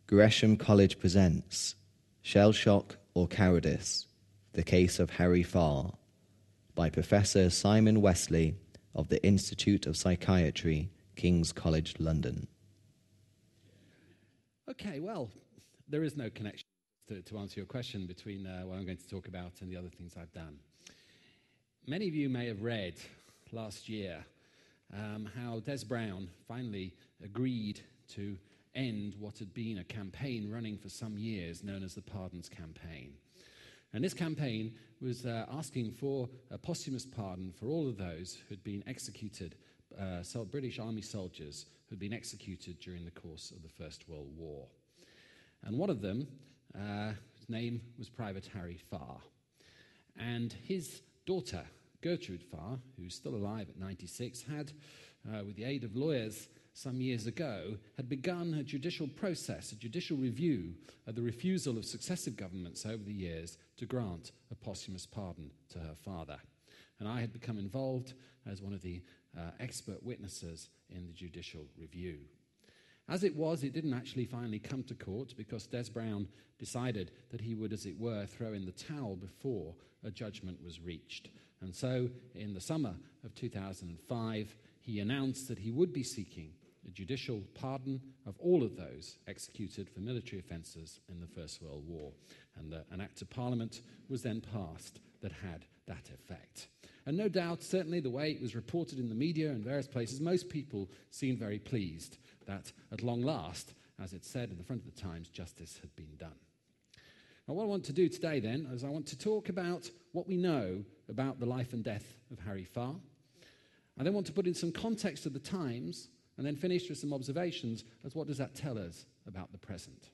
Gresham College presents Shell Shock or Cowardice, The Case of Harry Farr by Professor Simon Wesley of the Institute of Psychiatry, King's College London. Okay, well, there is no connection to answer your question between what I'm going to talk about and the other things I've done. Many of you may have read last year how Des Brown finally agreed to end what had been a campaign running for some years known as the Pardons Campaign. And this campaign was asking for a posthumous pardon for all of those who had been executed, British Army soldiers who had been executed during the course of the First World War. And one of them, his name was Private Harry Farr. And his daughter, Gertrude Farr, who's still alive at 96, had, with the aid of lawyers some years ago, had begun a judicial process, a judicial review of the refusal of successive governments over the years to grant a posthumous pardon to her father. And I had become involved as one of the expert witnesses in the judicial review. As it was, it didn't actually finally come to court because Des Brown decided that he would, as it were, throw in the towel before a judgment was reached. And so, in the summer of 2005, he announced that he would be seeking a judicial pardon of all of those executed for military offences in the First World War. And an Act of Parliament was then passed that had that effect. And no doubt, certainly the way it was reported in the media and various places, most people seemed very pleased that at long last, as it said in the front of the Times, justice had been done. Now, what I want to do today then is I want to talk about what we know about the life and death of Harry Farr. I then want to put in some context of the times and then finish with some observations as what does that tell us about the present.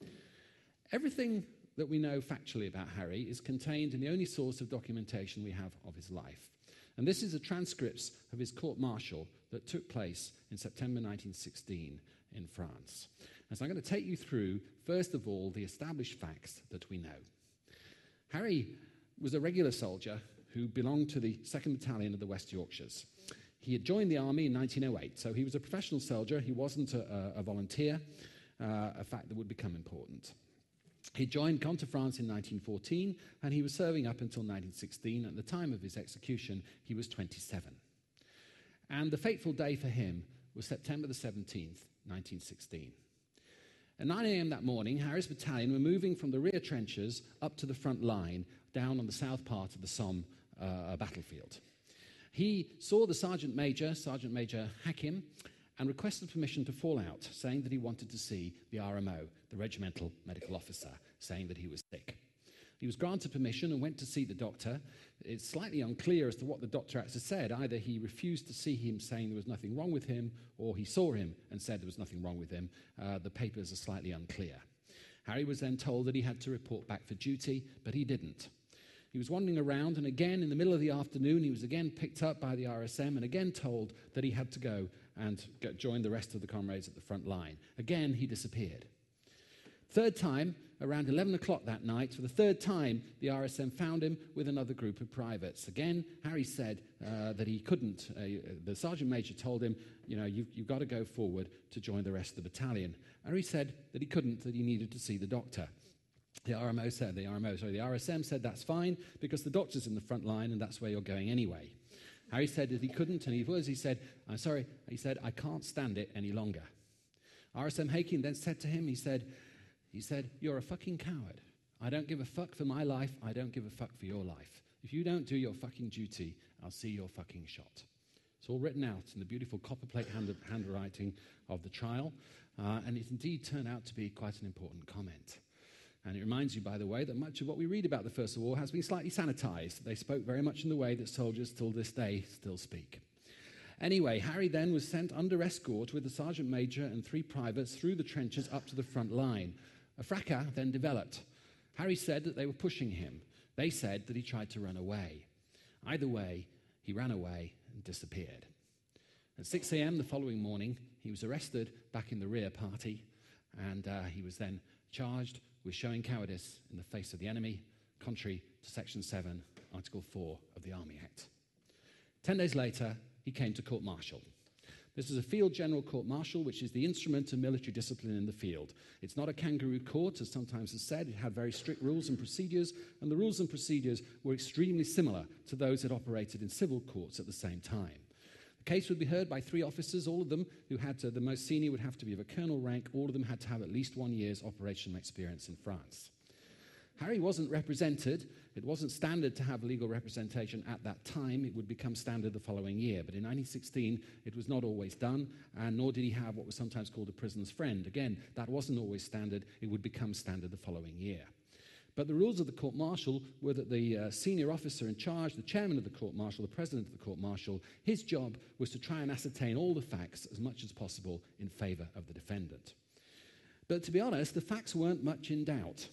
Everything that we know factually about Harry is contained in the only source of documentation we have of his life. And this is the transcripts of his court-martial that took place in September 1916 in France. And so I'm going to take you through, first of all, the established facts that we know. Harry was a regular soldier who belonged to the 2nd Battalion of the West Yorkshires. He had joined the army in 1908, so he was a professional soldier. He wasn't a volunteer, a fact that would become important. He gone to France in 1914, and he was serving up until 1916. At the time of his execution, he was 27. And the fateful day for him was September the 17th, 1916. At 9 a.m. that morning, Harry's battalion were moving from the rear trenches up to the front line, down on the south part of the Somme battlefield. He saw the Sergeant Major Hakim, and requested permission to fall out, saying that he wanted to see the RMO, the regimental medical officer, saying that he was sick. He was granted permission and went to see the doctor. It's slightly unclear as to what the doctor actually said. Either he refused to see him, saying there was nothing wrong with him, or he saw him and said there was nothing wrong with him. The papers are slightly unclear. Harry was then told that he had to report back for duty, but he didn't. He was wandering around, and again, in the middle of the afternoon, he was again picked up by the RSM and again told that he had to go and join the rest of the comrades at the front line. Again, he disappeared. Third time, around 11 o'clock that night, for the third time, the RSM found him with another group of privates. Again, Harry said that he couldn't. The Sergeant Major told him, you've got to go forward to join the rest of the battalion. Harry said that he couldn't, that he needed to see the doctor. The RSM said that's fine because the doctor's in the front line and that's where you're going anyway. Harry said that he couldn't, and he said, I'm sorry, he said, I can't stand it any longer. RSM Hakim then said to him, he said, you're a fucking coward. I don't give a fuck for my life, I don't give a fuck for your life. If you don't do your fucking duty, I'll see your fucking shot. It's all written out in the beautiful copperplate handwriting of the trial, and it indeed turned out to be quite an important comment. And it reminds you, by the way, that much of what we read about the First World War has been slightly sanitized. They spoke very much in the way that soldiers till this day still speak. Anyway, Harry then was sent under escort with the Sergeant Major and 3 privates through the trenches up to the front line. A fracas then developed. Harry said that they were pushing him. They said that he tried to run away. Either way, he ran away and disappeared. At 6 a.m. the following morning, he was arrested back in the rear party, and he was then charged with showing cowardice in the face of the enemy, contrary to Section 7, Article 4 of the Army Act. 10 days later, he came to court-martial. This is a field general court-martial, which is the instrument of military discipline in the field. It's not a kangaroo court, as sometimes is said. It had very strict rules and procedures, and the rules and procedures were extremely similar to those that operated in civil courts at the same time. The case would be heard by 3 officers, all of them who had to, the most senior would have to be of a colonel rank, all of them had to have at least 1 year's operational experience in France. Harry wasn't represented. It wasn't standard to have legal representation at that time. It would become standard the following year. But in 1916, it was not always done, and nor did he have what was sometimes called a prisoner's friend. Again, that wasn't always standard. It would become standard the following year. But the rules of the court-martial were that the senior officer in charge, the chairman of the court-martial, the president of the court-martial, his job was to try and ascertain all the facts as much as possible in favor of the defendant. But to be honest, the facts weren't much in doubt.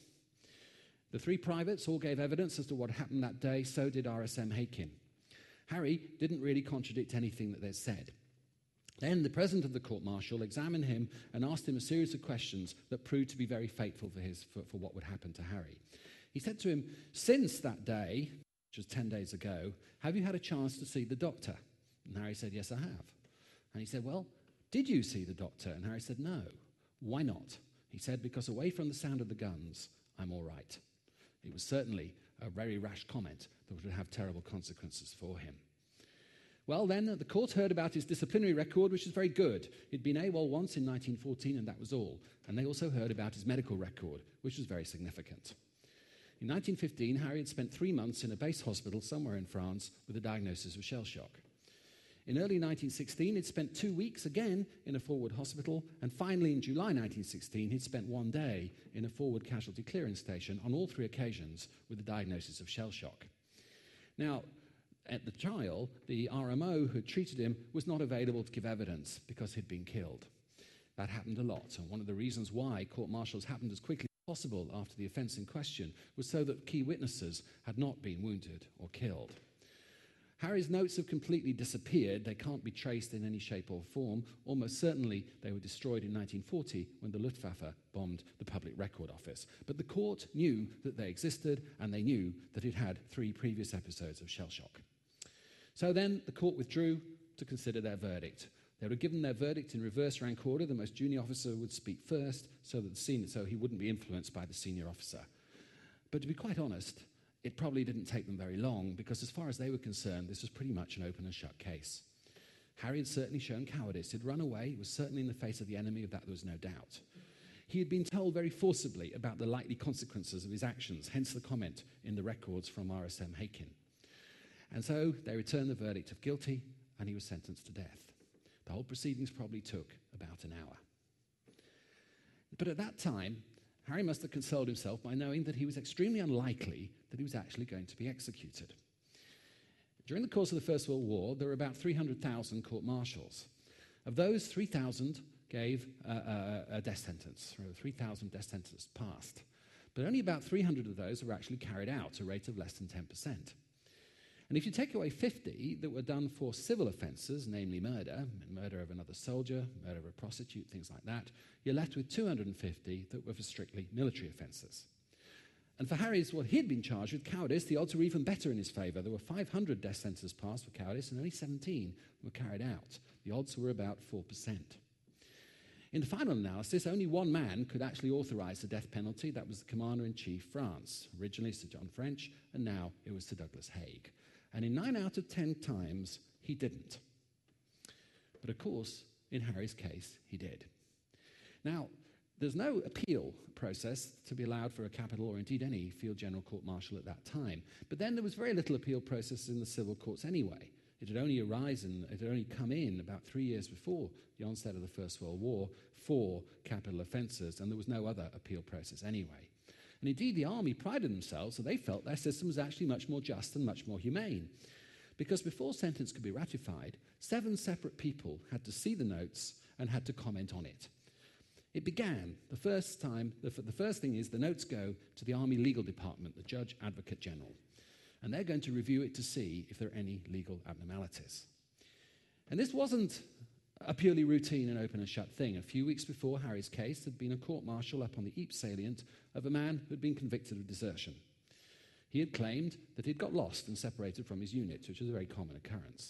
The 3 privates all gave evidence as to what happened that day, so did RSM Hakin. Harry didn't really contradict anything that they'd said. Then the president of the court-martial examined him and asked him a series of questions that proved to be very fateful for what would happen to Harry. He said to him, "Since that day," which was 10 days ago, "have you had a chance to see the doctor?" And Harry said, "Yes, I have." And he said, "Well, did you see the doctor?" And Harry said, "No." "Why not?" He said, "Because away from the sound of the guns, I'm all right." It was certainly a very rash comment that would have terrible consequences for him. Well, then, the court heard about his disciplinary record, which is very good. He'd been AWOL once in 1914, and that was all. And they also heard about his medical record, which was very significant. In 1915, Harry had spent 3 months in a base hospital somewhere in France with a diagnosis of shell shock. In early 1916, he'd spent 2 weeks again in a forward hospital, and finally in July 1916, he'd spent 1 day in a forward casualty clearance station on all 3 occasions with a diagnosis of shell shock. Now, at the trial, the RMO who had treated him was not available to give evidence because he'd been killed. That happened a lot, and one of the reasons why court-martials happened as quickly as possible after the offence in question was so that key witnesses had not been wounded or killed. Harry's notes have completely disappeared. They can't be traced in any shape or form. Almost certainly they were destroyed in 1940 when the Luftwaffe bombed the Public Record Office. But the court knew that they existed, and they knew that it had 3 previous episodes of shell shock. So then the court withdrew to consider their verdict. They would have given their verdict in reverse rank order. The most junior officer would speak first so he wouldn't be influenced by the senior officer. But to be quite honest, it probably didn't take them very long, because as far as they were concerned, this was pretty much an open and shut case. Harry had certainly shown cowardice. He'd run away. He was certainly in the face of the enemy. Of that there was no doubt. He had been told very forcibly about the likely consequences of his actions, hence the comment in the records from RSM Hakin. And so they returned the verdict of guilty, and he was sentenced to death. The whole proceedings probably took about an hour. But at that time, Harry must have consoled himself by knowing that he was extremely unlikely that he was actually going to be executed. During the course of the First World War, there were about 300,000 court-martials. Of those, 3,000 gave a death sentence. 3,000 death sentences passed. But only about 300 of those were actually carried out, a rate of less than 10%. And if you take away 50 that were done for civil offences, namely murder of another soldier, murder of a prostitute, things like that, you're left with 250 that were for strictly military offences. And for Harry's, well, he'd been charged with cowardice. The odds were even better in his favour. There were 500 death sentences passed for cowardice, and only 17 were carried out. The odds were about 4%. In the final analysis, only 1 man could actually authorise the death penalty. That was the Commander-in-Chief, France. Originally Sir John French, and now it was Sir Douglas Haig. And in 9 out of 10 times, he didn't. But of course, in Harry's case, he did. Now, there's no appeal process to be allowed for a capital or indeed any field general court-martial at that time. But then there was very little appeal process in the civil courts anyway. It had only come in about 3 years before the onset of the First World War for capital offences, and there was no other appeal process anyway. And indeed, the army prided themselves, so they felt their system was actually much more just and much more humane. Because before sentence could be ratified, 7 separate people had to see the notes and had to comment on it. It began, the first thing is the notes go to the Army Legal Department, the Judge Advocate General. And they're going to review it to see if there are any legal abnormalities. And this wasn't a purely routine and open and shut thing. A few weeks before Harry's case, there'd been a court-martial up on the Ypres salient of a man who'd been convicted of desertion. He had claimed that he'd got lost and separated from his unit, which is a very common occurrence.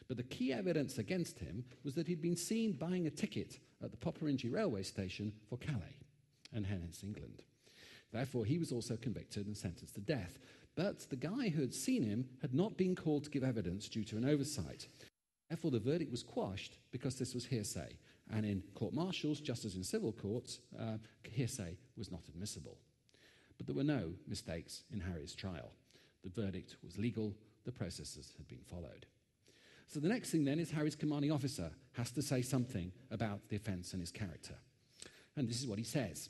But the key evidence against him was that he'd been seen buying a ticket at the Poperinghe railway station for Calais, and hence England. Therefore, he was also convicted and sentenced to death. But the guy who had seen him had not been called to give evidence due to an oversight. Therefore, the verdict was quashed because this was hearsay. And in court-martials, just as in civil courts, hearsay was not admissible. But there were no mistakes in Harry's trial. The verdict was legal. The processes had been followed. So the next thing then is Harry's commanding officer has to say something about the offence and his character. And this is what he says.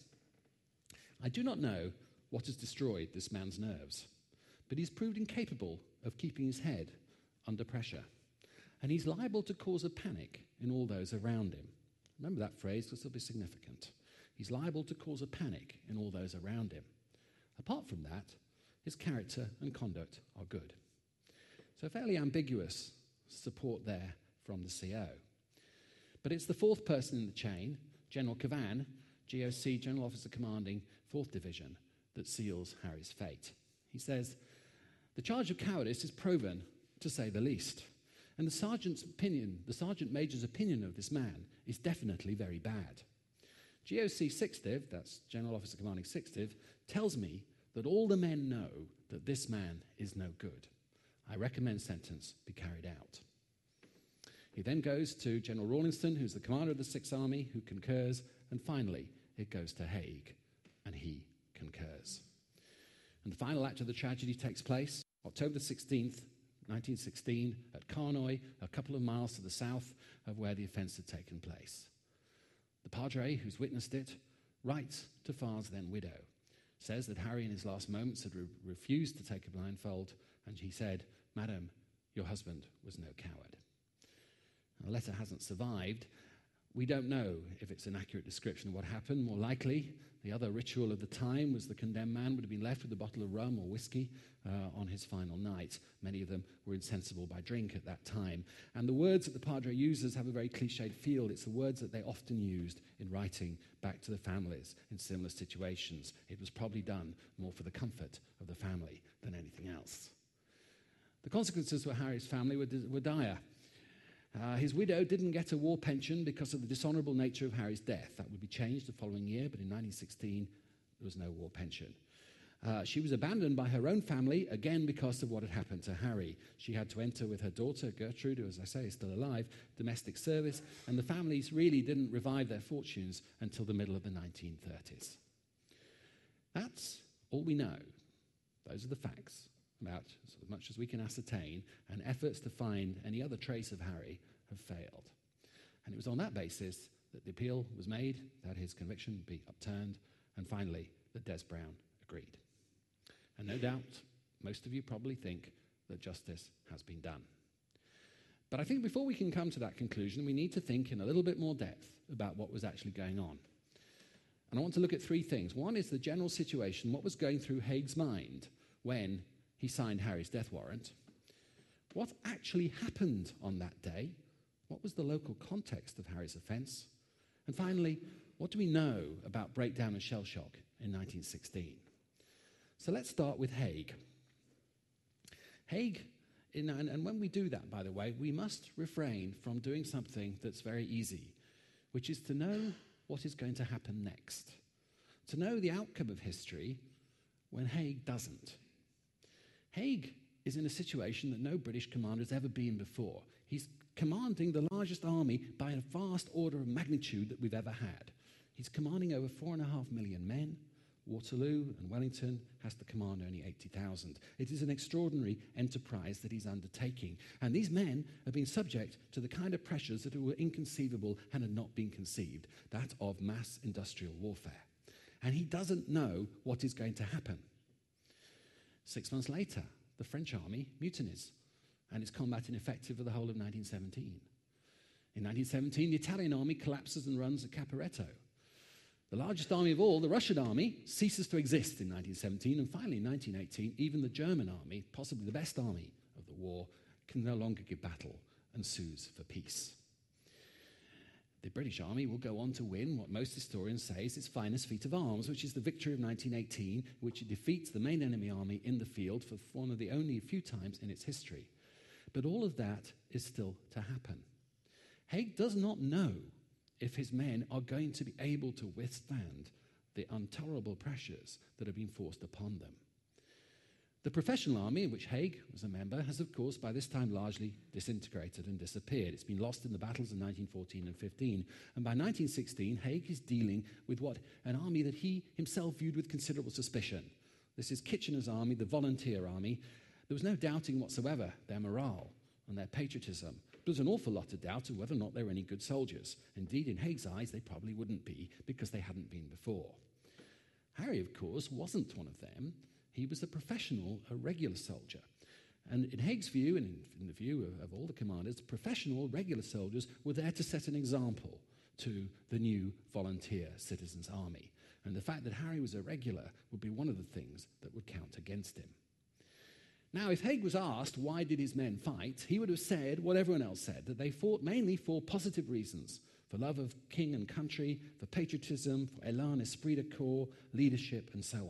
I do not know what has destroyed this man's nerves, but he's proved incapable of keeping his head under pressure. And he's liable to cause a panic in all those around him. Remember that phrase, because it'll be significant. He's liable to cause a panic in all those around him. Apart from that, his character and conduct are good. So fairly ambiguous support there from the CO. But it's the fourth person in the chain, General Cavan, GOC, General Officer Commanding 4th Division, that seals Harry's fate. He says, the charge of cowardice is proven, to say the least. And the sergeant major's opinion of this man is definitely very bad. GOC 6th Div, that's General Officer Commanding 6th Div, tells me that all the men know that this man is no good. I recommend sentence be carried out. He then goes to General Rawlinson, who's the commander of the 6th Army, who concurs, and finally it goes to Haig, and he concurs. And the final act of the tragedy takes place October the 16th, 1916, at Carnoy, a couple of miles to the south of where the offence had taken place. The Padre, who's witnessed it, writes to Farr's then widow, says that Harry in his last moments had refused to take a blindfold, and he said, Madam, your husband was no coward. The letter hasn't survived. We don't know if it's an accurate description of what happened. More likely, the other ritual of the time was the condemned man would have been left with a bottle of rum or whiskey on his final night. Many of them were insensible by drink at that time. And the words that the Padre uses have a very cliched feel. It's the words that they often used in writing back to the families in similar situations. It was probably done more for the comfort of the family than anything else. The consequences for Harry's family were dire. His widow didn't get a war pension because of the dishonourable nature of Harry's death. That would be changed the following year, but in 1916, there was no war pension. She was abandoned by her own family, again because of what had happened to Harry. She had to enter with her daughter, Gertrude, who, as I say, is still alive, domestic service, and the families really didn't revive their fortunes until the middle of the 1930s. That's all we know. Those are the facts about as much as we can ascertain, and efforts to find any other trace of Harry have failed. And it was on that basis that the appeal was made, that his conviction be upturned, and finally that Des Brown agreed. And no doubt, most of you probably think that justice has been done. But I think before we can come to that conclusion, we need to think in a little bit more depth about what was actually going on. And I want to look at three things. One is the general situation, what was going through Haig's mind when he signed Harry's death warrant. What actually happened on that day? What was the local context of Harry's offence? And finally, what do we know about breakdown and shell shock in 1916? So let's start with Haig. Haig, and when we do that, by the way, we must refrain from doing something that's very easy, which is to know what is going to happen next, to know the outcome of history when Haig doesn't. Haig is in a situation that no British commander has ever been before. He's commanding the largest army by a vast order of magnitude that we've ever had. He's commanding over 4.5 million men. Waterloo and Wellington has to command only 80,000. It is an extraordinary enterprise that he's undertaking. And these men have been subject to the kind of pressures that were inconceivable and had not been conceived, that of mass industrial warfare. And he doesn't know what is going to happen. 6 months later, the French army mutinies, and its combat ineffective for the whole of 1917. In 1917, the Italian army collapses and runs at Caporetto. The largest army of all, the Russian army, ceases to exist in 1917, and finally in 1918, even the German army, possibly the best army of the war, can no longer give battle and sues for peace. The British Army will go on to win what most historians say is its finest feat of arms, which is the victory of 1918, which it defeats the main enemy army in the field for one of the only few times in its history. But all of that is still to happen. Haig does not know if his men are going to be able to withstand the intolerable pressures that have been forced upon them. The professional army, in which Haig was a member, has, of course, by this time largely disintegrated and disappeared. It's been lost in the battles of 1914 and 15. And by 1916, Haig is dealing with an army that he himself viewed with considerable suspicion. This is Kitchener's army, the volunteer army. There was no doubting whatsoever their morale and their patriotism. There was an awful lot of doubt of whether or not they were any good soldiers. Indeed, in Haig's eyes, they probably wouldn't be, because they hadn't been before. Harry, of course, wasn't one of them. He was a professional, a regular soldier. And in Haig's view, and in the view of all the commanders, professional, regular soldiers were there to set an example to the new volunteer citizens' army. And the fact that Harry was a regular would be one of the things that would count against him. Now, if Haig was asked why did his men fight, he would have said what everyone else said, that they fought mainly for positive reasons, for love of king and country, for patriotism, for élan, esprit de corps, leadership, and so on.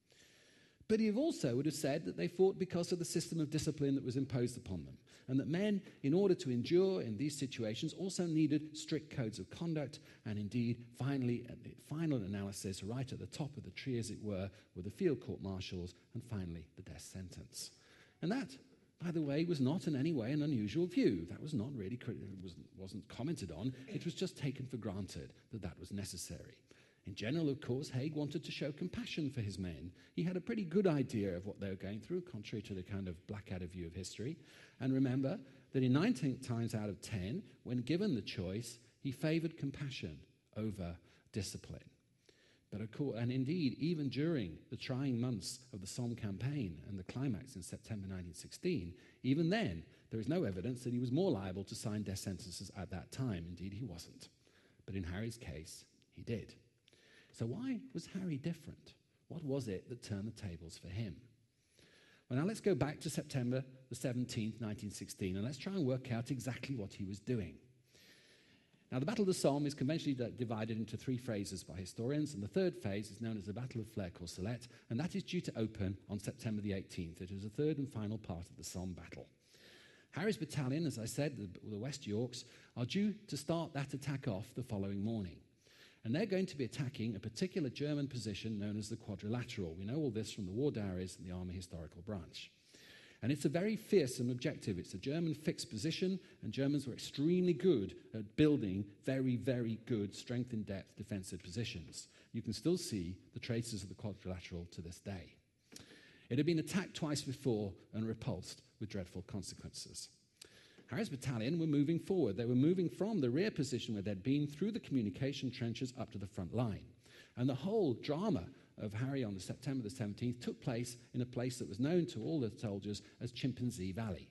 But he also would have said that they fought because of the system of discipline that was imposed upon them, and that men, in order to endure in these situations, also needed strict codes of conduct, and indeed, finally, at the final analysis, right at the top of the tree, as it were the field court-martials, and finally, the death sentence. And that, by the way, was not in any way an unusual view. That was not really wasn't commented on. It was just taken for granted that that was necessary. In general, of course, Haig wanted to show compassion for his men. He had a pretty good idea of what they were going through, contrary to the kind of Blackadder view of history. And remember that in 19 times out of 10, when given the choice, he favored compassion over discipline. But of course, and indeed, even during the trying months of the Somme campaign and the climax in September 1916, even then, there is no evidence that he was more liable to sign death sentences at that time. Indeed, he wasn't. But in Harry's case, he did. So why was Harry different? What was it that turned the tables for him? Well, now let's go back to September the 17th, 1916, and let's try and work out exactly what he was doing. Now, the Battle of the Somme is conventionally divided into three phases by historians, and the third phase is known as the Battle of Flers-Courcelette, and that is due to open on September the 18th. It is the third and final part of the Somme battle. Harry's battalion, as I said, the West Yorks, are due to start that attack off the following morning. And they're going to be attacking a particular German position known as the Quadrilateral. We know all this from the War Diaries and the Army Historical Branch. And it's a very fearsome objective. It's a German fixed position, and Germans were extremely good at building very, very good strength-in-depth defensive positions. You can still see the traces of the Quadrilateral to this day. It had been attacked twice before and repulsed with dreadful consequences. Harry's battalion were moving forward. They were moving from the rear position where they'd been through the communication trenches up to the front line. And the whole drama of Harry on September the 17th took place in a place that was known to all the soldiers as Chimpanzee Valley.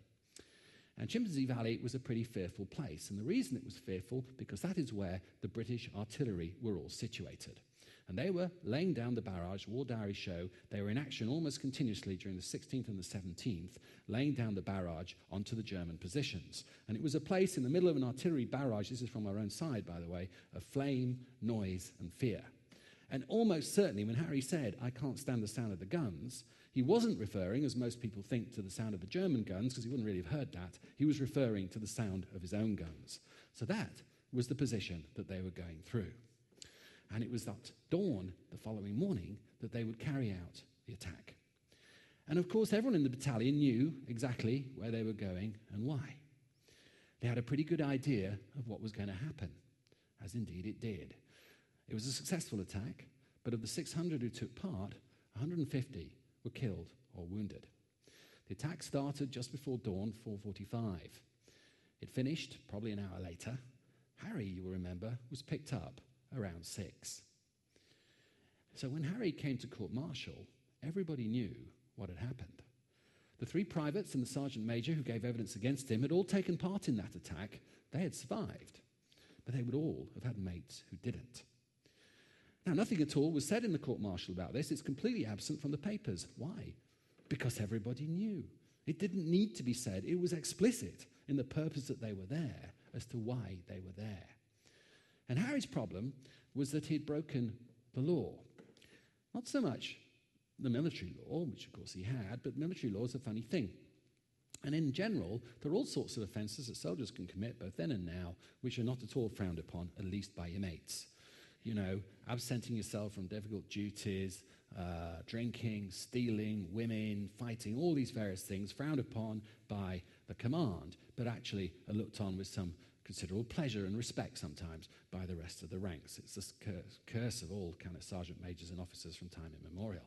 And Chimpanzee Valley was a pretty fearful place. And the reason it was fearful, because that is where the British artillery were all situated. And they were laying down the barrage. War Diaries show they were in action almost continuously during the 16th and the 17th, laying down the barrage onto the German positions. And it was a place in the middle of an artillery barrage, this is from our own side, by the way, of flame, noise, and fear. And almost certainly when Harry said, "I can't stand the sound of the guns," he wasn't referring, as most people think, to the sound of the German guns, because he wouldn't really have heard that. He was referring to the sound of his own guns. So that was the position that they were going through. And it was at dawn the following morning that they would carry out the attack. And of course, everyone in the battalion knew exactly where they were going and why. They had a pretty good idea of what was going to happen, as indeed it did. It was a successful attack, but of the 600 who took part, 150 were killed or wounded. The attack started just before dawn, 4:45. It finished probably an hour later. Harry, you will remember, was picked up around 6. So when Harry came to court-martial, everybody knew what had happened. The 3 privates and the sergeant major who gave evidence against him had all taken part in that attack. They had survived, but they would all have had mates who didn't. Now, nothing at all was said in the court-martial about this. It's completely absent from the papers. Why? Because everybody knew. It didn't need to be said. It was explicit in the purpose that they were there as to why they were there. And Harry's problem was that he'd broken the law. Not so much the military law, which of course he had, but military law is a funny thing. And in general, there are all sorts of offences that soldiers can commit, both then and now, which are not at all frowned upon, at least by your mates. You know, absenting yourself from difficult duties, drinking, stealing, women, fighting, all these various things frowned upon by the command, but actually are looked on with some considerable pleasure and respect sometimes by the rest of the ranks. It's the curse of all kind of sergeant majors and officers from time immemorial.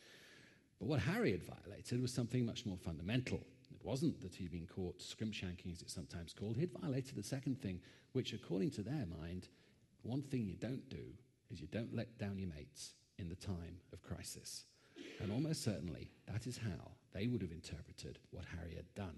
But what Harry had violated was something much more fundamental. It wasn't that he'd been caught scrimshanking, as it's sometimes called. He'd violated the second thing, which, according to their mind, one thing you don't do is you don't let down your mates in the time of crisis. And almost certainly, that is how they would have interpreted what Harry had done.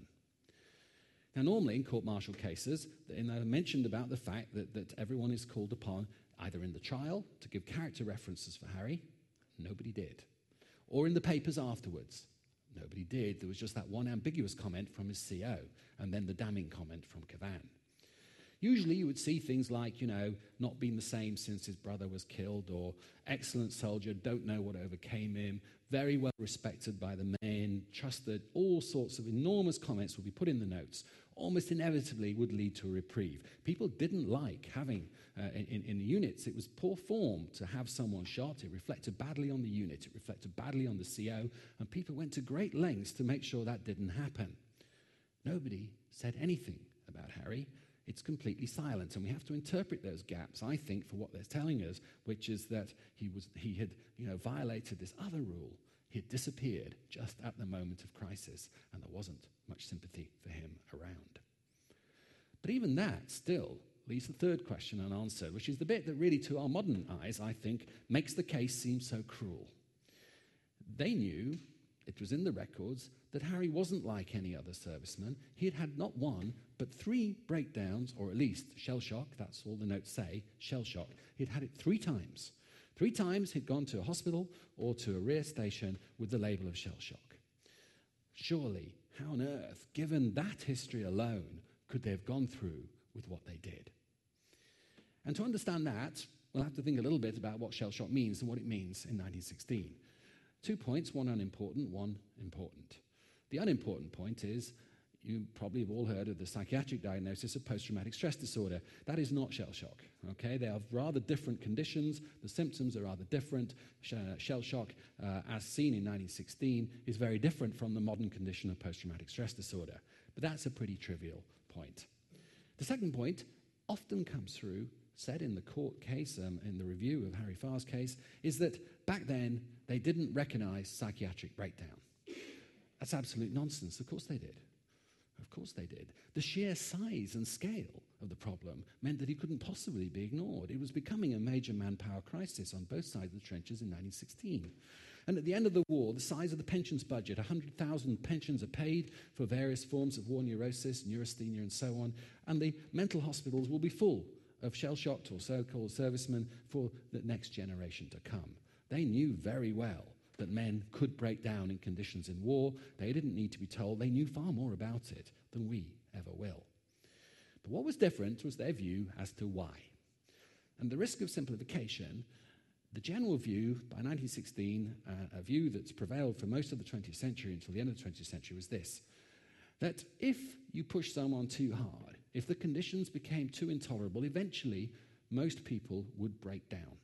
Now, normally in court-martial cases, they're mentioned about the fact that everyone is called upon, either in the trial, to give character references for Harry. Nobody did. Or in the papers afterwards. Nobody did. There was just that one ambiguous comment from his CO, and then the damning comment from Cavan. Usually you would see things like, you know, not been the same since his brother was killed, or excellent soldier, don't know what overcame him, very well respected by the men, trusted, all sorts of enormous comments would be put in the notes, almost inevitably would lead to a reprieve. People didn't like having, in units, it was poor form to have someone shot. It reflected badly on the unit, it reflected badly on the CO, and people went to great lengths to make sure that didn't happen. Nobody said anything about Harry. It's completely silent, and we have to interpret those gaps, I think, for what they're telling us, which is that he had violated this other rule. He had disappeared just at the moment of crisis, and there wasn't much sympathy for him around. But even that still leaves the third question unanswered, which is the bit that really, to our modern eyes, I think, makes the case seem so cruel. They knew, it was in the records, that Harry wasn't like any other serviceman. He had had not one, but 3 breakdowns, or at least shell shock, that's all the notes say, shell shock. He'd had it 3 times. 3 times he'd gone to a hospital or to a rear station with the label of shell shock. Surely, how on earth, given that history alone, could they have gone through with what they did? And to understand that, we'll have to think a little bit about what shell shock means and what it means in 1916. 2 points, one unimportant, one important. The unimportant point is, you probably have all heard of the psychiatric diagnosis of post-traumatic stress disorder. That is not shell shock, okay? They are rather different conditions. The symptoms are rather different. Shell shock, as seen in 1916, is very different from the modern condition of post-traumatic stress disorder. But that's a pretty trivial point. The second point often comes through, said in the court case, in the review of Harry Farr's case, is that back then they didn't recognize psychiatric breakdown. That's absolute nonsense. Of course they did. Of course they did. The sheer size and scale of the problem meant that it couldn't possibly be ignored. It was becoming a major manpower crisis on both sides of the trenches in 1916. And at the end of the war, the size of the pensions budget, 100,000 pensions are paid for various forms of war neurosis, neurasthenia, and so on, and the mental hospitals will be full of shell-shocked or so-called servicemen for the next generation to come. They knew very well that men could break down in conditions in war. They didn't need to be told. They knew far more about it than we ever will. But what was different was their view as to why. And the risk of simplification, the general view by 1916, a view that's prevailed for most of the 20th century until the end of the 20th century, was this: that if you push someone too hard, if the conditions became too intolerable, eventually most people would break down.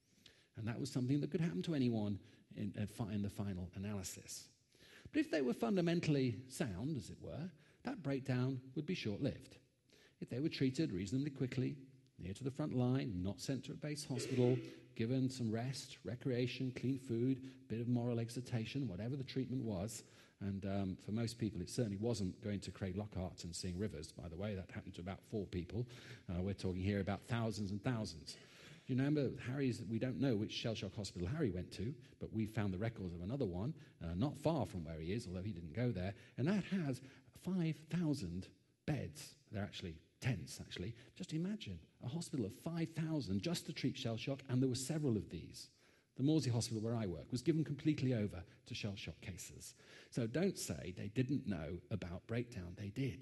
And that was something that could happen to anyone in the final analysis. But if they were fundamentally sound, as it were, that breakdown would be short-lived. If they were treated reasonably quickly, near to the front line, not sent to a base hospital, given some rest, recreation, clean food, a bit of moral exhortation, whatever the treatment was, and for most people it certainly wasn't going to Craig Lockhart and seeing rivers, by the way. That happened to about 4 people. We're talking here about thousands and thousands. You remember, we don't know which shell shock hospital Harry went to, but we found the records of another one, not far from where he is, although he didn't go there, and that has 5,000 beds. They're actually tents, actually. Just imagine a hospital of 5,000 just to treat shell shock, and there were several of these. The Morsey Hospital where I work was given completely over to shell shock cases. So don't say they didn't know about breakdown. They did.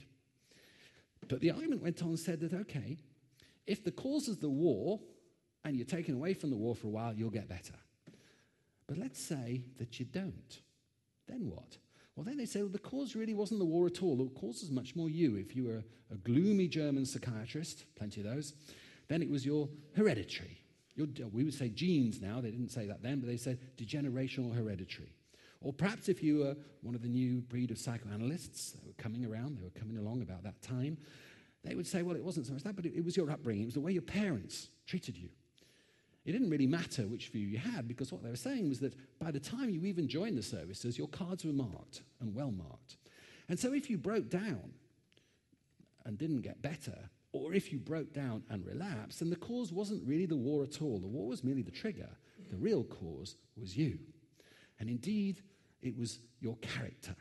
But the argument went on and said that, okay, if the cause is the war, and you're taken away from the war for a while, you'll get better. But let's say that you don't. Then what? Well, then they say, well, the cause really wasn't the war at all. The cause was much more you. If you were a gloomy German psychiatrist, plenty of those, then it was your hereditary. We would say genes now. They didn't say that then, but they said degenerational hereditary. Or perhaps if you were one of the new breed of psychoanalysts that were coming around, they were coming along about that time, they would say, well, it wasn't so much that, but it was your upbringing. It was the way your parents treated you. It didn't really matter which view you had, because what they were saying was that by the time you even joined the services, your cards were marked and well marked. And so if you broke down and didn't get better, or if you broke down and relapsed, then the cause wasn't really the war at all. The war was merely the trigger. The real cause was you. And indeed, it was your character.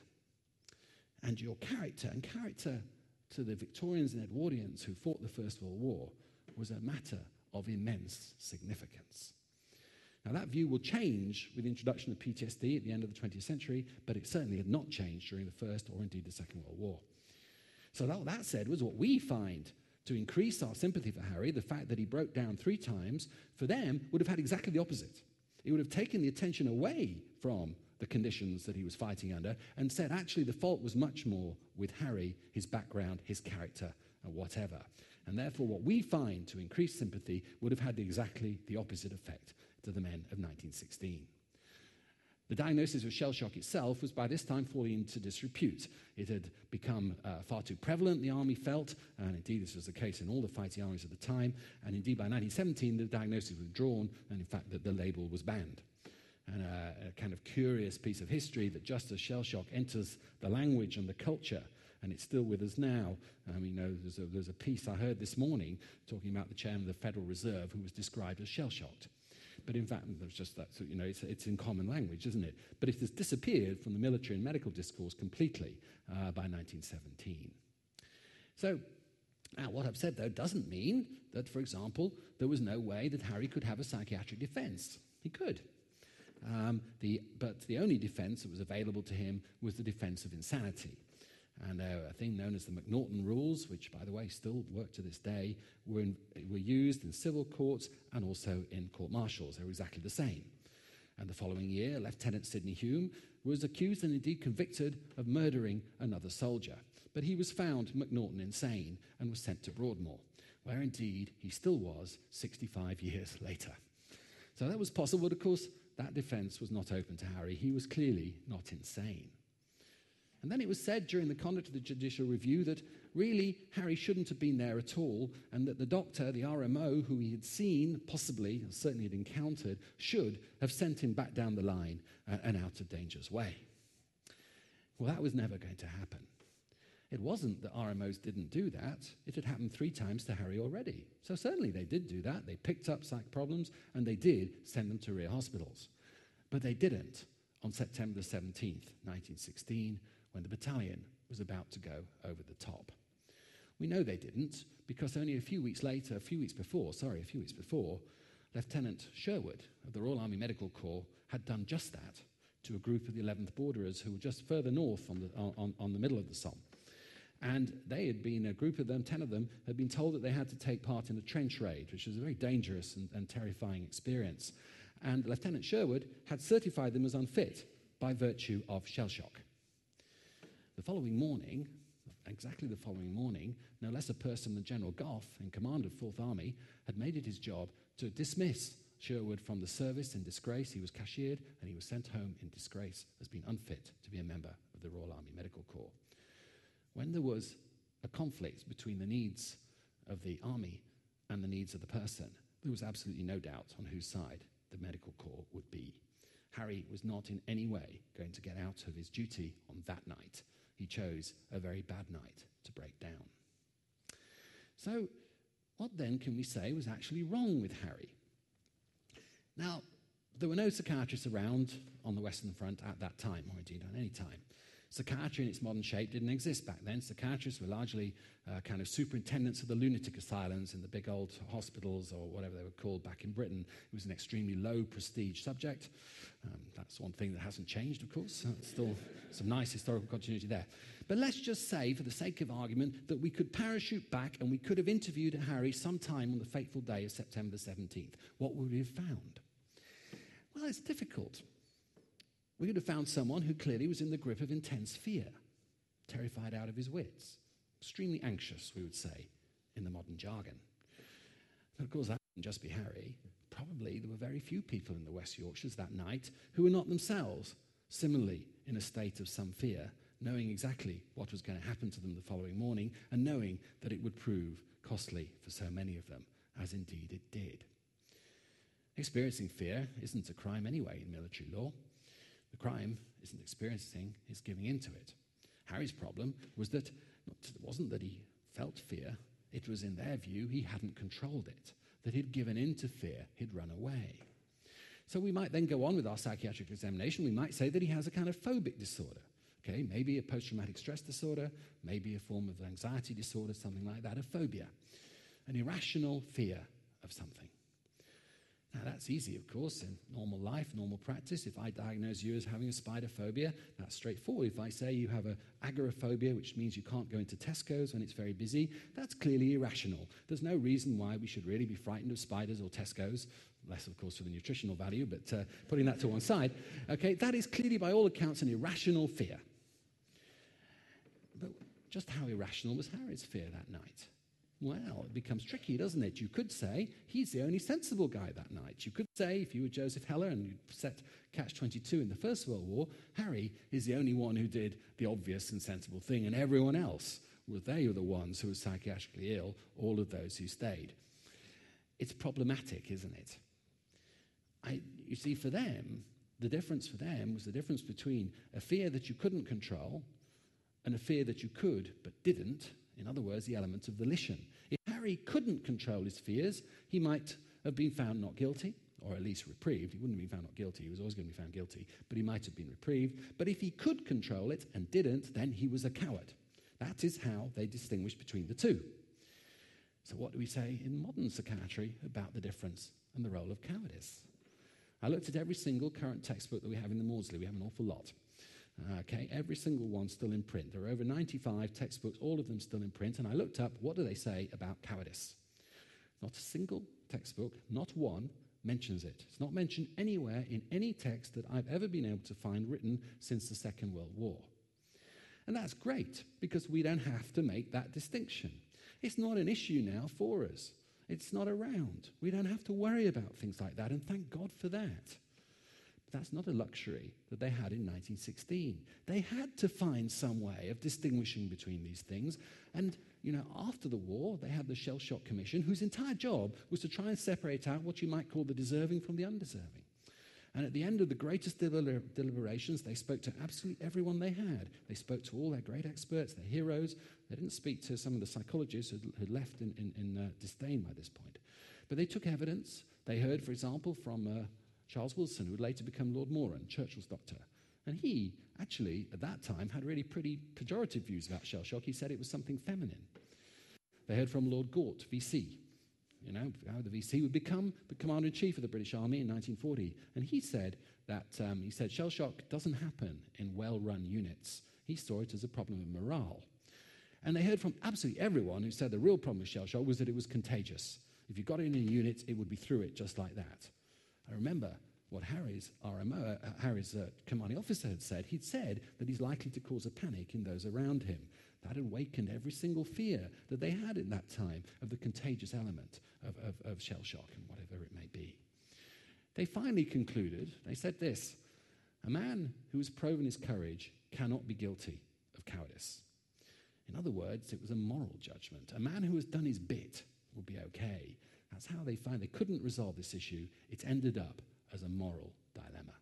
And your character, and character to the Victorians and Edwardians who fought the First World War, was a matter of immense significance. Now, that view will change with the introduction of PTSD at the end of the 20th century, but it certainly had not changed during the First or indeed the Second World War. So that said was what we find to increase our sympathy for Harry, the fact that he broke down 3 times, for them would have had exactly the opposite. It would have taken the attention away from the conditions that he was fighting under and said, actually, the fault was much more with Harry, his background, his character, and whatever. And therefore, what we find to increase sympathy would have had exactly the opposite effect to the men of 1916. The diagnosis of shell shock itself was by this time falling into disrepute. It had become far too prevalent, the army felt, and indeed this was the case in all the fighting armies at the time, and indeed by 1917 the diagnosis was withdrawn, and in fact the label was banned. And a kind of curious piece of history that just as shell shock enters the language and the culture, and it's still with us now. There's a piece I heard this morning talking about the chairman of the Federal Reserve who was described as shell-shocked. But in fact, there's just that, it's in common language, isn't it? But it has disappeared from the military and medical discourse completely by 1917. So, now what I've said, though, doesn't mean that, for example, there was no way that Harry could have a psychiatric defense. He could. But the only defense that was available to him was the defense of insanity. And a thing known as the McNaughton Rules, which, by the way, still work to this day, were used in civil courts and also in court-martials. They were exactly the same. And the following year, Lieutenant Sidney Hume was accused and indeed convicted of murdering another soldier. But he was found McNaughton insane and was sent to Broadmoor, where indeed he still was 65 years later. So that was possible, but of course that defense was not open to Harry. He was clearly not insane. And then it was said during the conduct of the judicial review that really Harry shouldn't have been there at all, and that the doctor, the RMO, who he had seen, possibly, certainly had encountered, should have sent him back down the line and out of danger's way. Well, that was never going to happen. It wasn't that RMOs didn't do that. It had happened 3 times to Harry already. So certainly they did do that. They picked up psych problems, and they did send them to rear hospitals. But they didn't on September the 17th, 1916, when the battalion was about to go over the top. We know they didn't because only a few weeks before, Lieutenant Sherwood of the Royal Army Medical Corps had done just that to a group of the 11th Borderers who were just further north on the middle of the Somme. And they had been, a group of them, 10 of them, had been told that they had to take part in a trench raid, which was a very dangerous and terrifying experience. And Lieutenant Sherwood had certified them as unfit by virtue of shell shock. The following morning, exactly the following morning, no less a person than General Gough, in command of 4th Army, had made it his job to dismiss Sherwood from the service in disgrace. He was cashiered and he was sent home in disgrace as being unfit to be a member of the Royal Army Medical Corps. When there was a conflict between the needs of the army and the needs of the person, there was absolutely no doubt on whose side the medical corps would be. Harry was not in any way going to get out of his duty on that night. He chose a very bad night to break down. So, what then can we say was actually wrong with Harry? Now, there were no psychiatrists around on the Western Front at that time, or indeed at any time. Psychiatry in its modern shape didn't exist back then. Psychiatrists were largely kind of superintendents of the lunatic asylums in the big old hospitals or whatever they were called back in Britain. It was an extremely low prestige subject. That's one thing that hasn't changed, of course. Still some nice historical continuity there. But let's just say, for the sake of argument, that we could parachute back and we could have interviewed Harry sometime on the fateful day of September 17th. What would we have found? Well, it's difficult. We could have found someone who clearly was in the grip of intense fear, terrified out of his wits, extremely anxious, we would say, in the modern jargon. But of course, that wouldn't just be Harry. Probably there were very few people in the West Yorkshires that night who were not themselves similarly in a state of some fear, knowing exactly what was going to happen to them the following morning and knowing that it would prove costly for so many of them, as indeed it did. Experiencing fear isn't a crime anyway in military law. The crime isn't experiencing, it's giving into it. Harry's problem was that it wasn't that he felt fear, it was in their view he hadn't controlled it, that he'd given in to fear, he'd run away. So we might then go on with our psychiatric examination. We might say that he has a kind of phobic disorder. Okay, maybe a post-traumatic stress disorder, maybe a form of anxiety disorder, something like that, a phobia, an irrational fear of something. Now, that's easy, of course, in normal life, normal practice. If I diagnose you as having a spider phobia, that's straightforward. If I say you have an agoraphobia, which means you can't go into Tesco's when it's very busy, that's clearly irrational. There's no reason why we should really be frightened of spiders or Tesco's, less, of course, for the nutritional value, but putting that to one side. Okay, that is clearly, by all accounts, an irrational fear. But just how irrational was Harry's fear that night? Well, it becomes tricky, doesn't it? You could say he's the only sensible guy that night. You could say, if you were Joseph Heller and you set Catch-22 in the First World War, Harry is the only one who did the obvious and sensible thing, and everyone else, well, they were the ones who were psychiatrically ill, all of those who stayed. It's problematic, isn't it? You see, for them, the difference for them was the difference between a fear that you couldn't control and a fear that you could but didn't. In other words, the element of volition. If Harry couldn't control his fears, he might have been found not guilty, or at least reprieved. He wouldn't have been found not guilty. He was always going to be found guilty, but he might have been reprieved. But if he could control it and didn't, then he was a coward. That is how they distinguish between the two. So what do we say in modern psychiatry about the difference and the role of cowardice? I looked at every single current textbook that we have in the Maudsley. We have an awful lot. Okay, every single one still in print. There are over 95 textbooks, all of them still in print, and I looked up, what do they say about cowardice? Not a single textbook, not one, mentions it. It's not mentioned anywhere in any text that I've ever been able to find written since the Second World War. And that's great, because we don't have to make that distinction. It's not an issue now for us. It's not around. We don't have to worry about things like that, and thank God for that. That's not a luxury that they had in 1916. They had to find some way of distinguishing between these things. And, after the war, they had the Shell Shock Commission, whose entire job was to try and separate out what you might call the deserving from the undeserving. And at the end of the greatest deliberations, they spoke to absolutely everyone they had. They spoke to all their great experts, their heroes. They didn't speak to some of the psychologists who had left in disdain by this point. But they took evidence. They heard, for example, from Charles Wilson, who would later become Lord Moran, Churchill's doctor. And he, actually, at that time, had really pretty pejorative views about shell shock. He said it was something feminine. They heard from Lord Gort, VC, how the VC would become the Commander-in-Chief of the British Army in 1940. And he said that, shell shock doesn't happen in well-run units. He saw it as a problem of morale. And they heard from absolutely everyone who said the real problem with shell shock was that it was contagious. If you got it in a unit, it would be through it just like that. I remember what Harry's commanding officer had said. He'd said that he's likely to cause a panic in those around him. That awakened every single fear that they had in that time of the contagious element of shell shock and whatever it may be. They finally concluded, they said this: a man who has proven his courage cannot be guilty of cowardice. In other words, it was a moral judgment. A man who has done his bit will be okay. That's how they found they couldn't resolve this issue. It ended up as a moral dilemma.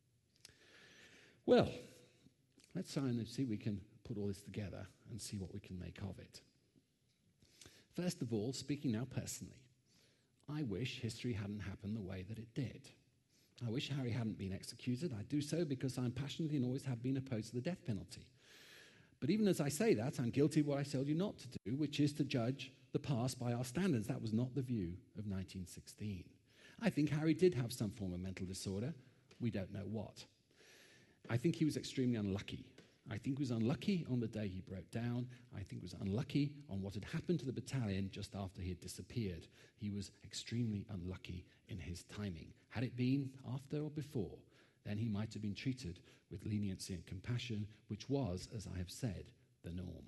Well, let's try and see if we can put all this together and see what we can make of it. First of all, speaking now personally, I wish history hadn't happened the way that it did. I wish Harry hadn't been executed. I do so because I'm passionately and always have been opposed to the death penalty. But even as I say that, I'm guilty of what I told you not to do, which is to judge the past by our standards. That was not the view of 1916. I think Harry did have some form of mental disorder. We don't know what. I think he was extremely unlucky. I think he was unlucky on the day he broke down. I think he was unlucky on what had happened to the battalion just after he had disappeared. He was extremely unlucky in his timing. Had it been after or before, then he might have been treated with leniency and compassion, which was, as I have said, the norm.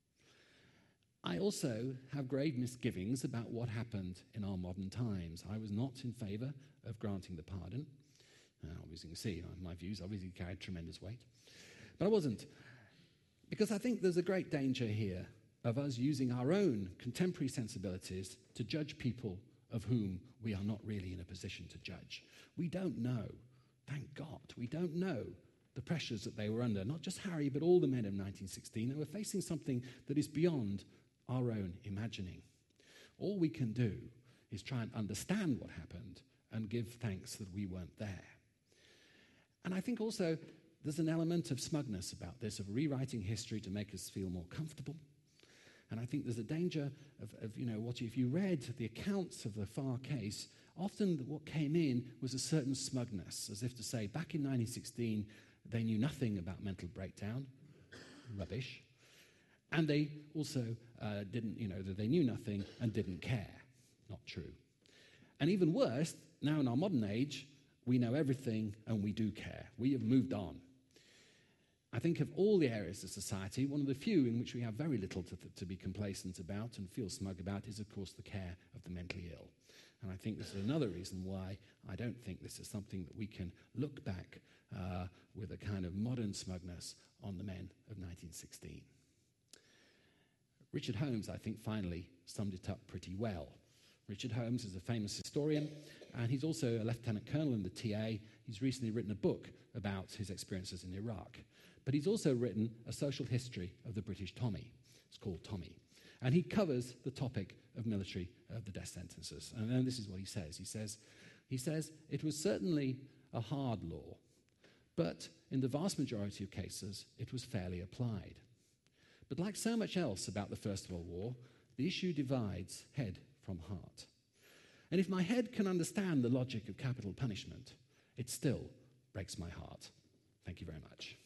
I also have grave misgivings about what happened in our modern times. I was not in favour of granting the pardon. Obviously, you can see my views obviously carried tremendous weight. But I wasn't. Because I think there's a great danger here of us using our own contemporary sensibilities to judge people of whom we are not really in a position to judge. We don't know, thank God, we don't know the pressures that they were under. Not just Harry, but all the men of 1916. They were facing something that is beyond our own imagining. All we can do is try and understand what happened and give thanks that we weren't there. And I think also there's an element of smugness about this, of rewriting history to make us feel more comfortable. And I think there's a danger of if you read the accounts of the Farr case, often what came in was a certain smugness, as if to say, back in 1916, they knew nothing about mental breakdown. Rubbish. And they also that they knew nothing and didn't care. Not true. And even worse, now in our modern age, we know everything and we do care. We have moved on. I think of all the areas of society, one of the few in which we have very little to be complacent about and feel smug about is, of course, the care of the mentally ill. And I think this is another reason why I don't think this is something that we can look back with a kind of modern smugness on the men of 1916. Richard Holmes, I think, finally summed it up pretty well. Richard Holmes is a famous historian, and he's also a lieutenant colonel in the TA. He's recently written a book about his experiences in Iraq. But he's also written a social history of the British Tommy. It's called Tommy. And he covers the topic of the death sentences. And then this is what he says. He says, it was certainly a hard law, but in the vast majority of cases, it was fairly applied. But like so much else about the First World War, the issue divides head from heart. And if my head can understand the logic of capital punishment, it still breaks my heart. Thank you very much.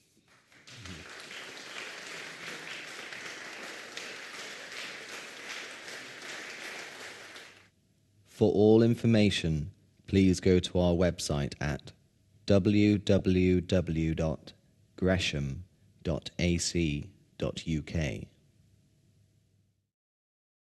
For all information, please go to our website at www.gresham.ac.uk.